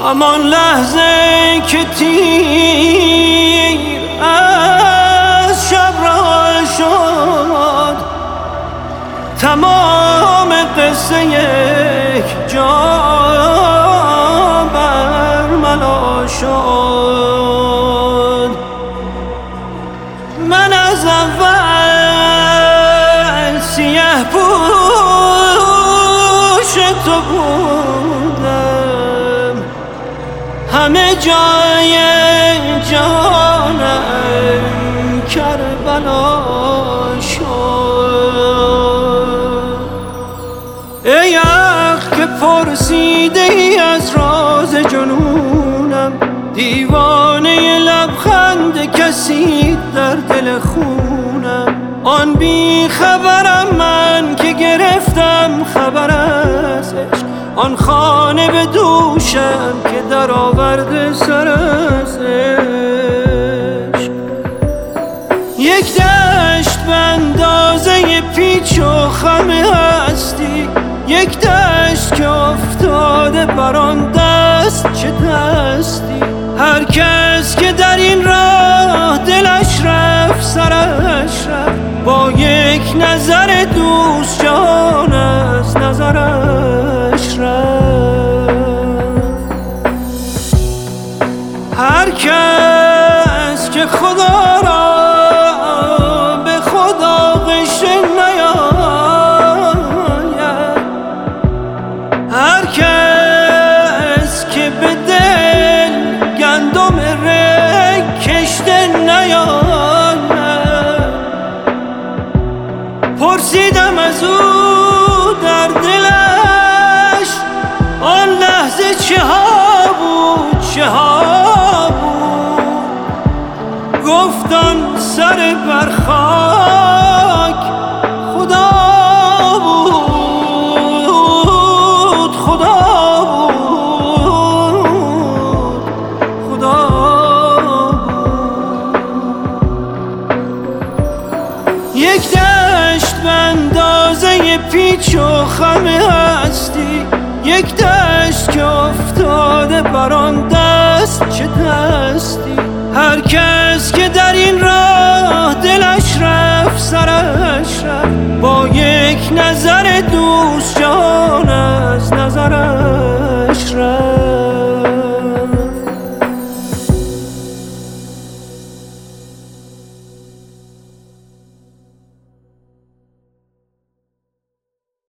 همان لحظه که تیر از شب را شد، تمام قصه یک جا برملا شد. من از اول سیه پوش تو بودم، همه جای جانم کربلا شد. ای عقل که پرسیده ای از راز جنونم، دیوانه لبخند کسی در دل خونم. آن بی خبرم من که گرفتم خبر از عشق، آن خانه به دوشم که در آورده سر از عشق. یک دشت به اندازه پیچ و خم هستی، یک دشت که افتاده بر آن دست چه دستی. هر کس که در این راه دلش رفت سرش رفت، با یک نظر دوست جان از نظرش رفت. هر کس که خدا را به خدا غشه نیاید، هر کس که به دل گندم رگ کشته نیاید، پرسیدم از او در دلش آن لحظه چه ها بود، چه ها بود. گفت آن سر بر خاک خدا بود، خدا بود، خدا بود. یک دشت به اندازه پیچ و خم هستی، یک دشت که افتاده بر آن دست چه دستی. هر کس که در این راه دلش رفت سرش رفت، با یک نظر دوست جان